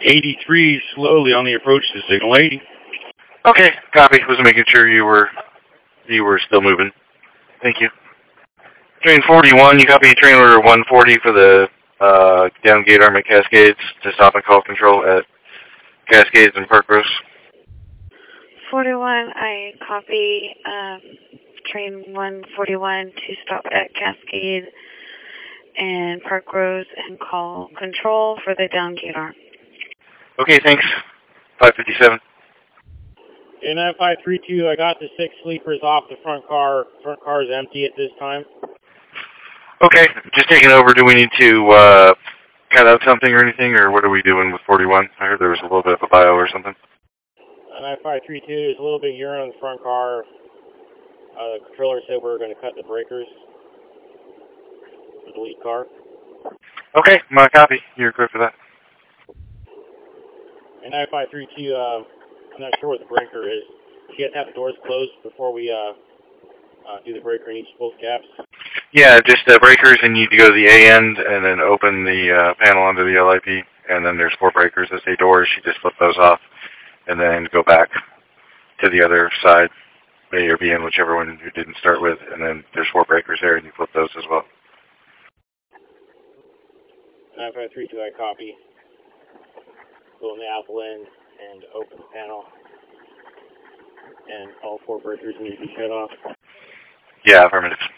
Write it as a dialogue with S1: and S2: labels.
S1: 83 slowly on the approach to signal 80.
S2: Okay, copy. Was making sure you were still moving. Thank you. Train 41, you copy train order 140 for the down gate arm at Cascades to stop and call control at Cascades and Park Rose.
S3: 41, I copy train 141 to stop at Cascade and Park Rose and call control for the down gate arm.
S2: Okay, thanks. 557.
S4: In 532, I got the 6 sleepers off the front car. Front car is empty at this time.
S2: Okay, just taking over. Do we need to cut out something or anything, or what are we doing with 41? I heard there was a little bit of a bio or something.
S4: On 532, there's a little bit of urine on the front car. The controller said we were going to cut the breakers for the lead car.
S2: Okay, my copy. You're good for that.
S4: In 532, I'm not sure what the breaker is. You have to have the doors closed before we do the breaker in each both caps.
S2: Yeah, just the breakers, and you need to go to the A end and then open the panel onto the LIP, and then there's 4 breakers that say doors. You just flip those off and then go back to the other side, A or B, and whichever one you didn't start with, and then there's 4 breakers there, and you flip those as well.
S4: 9532, I copy. Go in the apple end and open the panel, and all 4 breakers need to be shut off.
S2: Yeah, affirmative.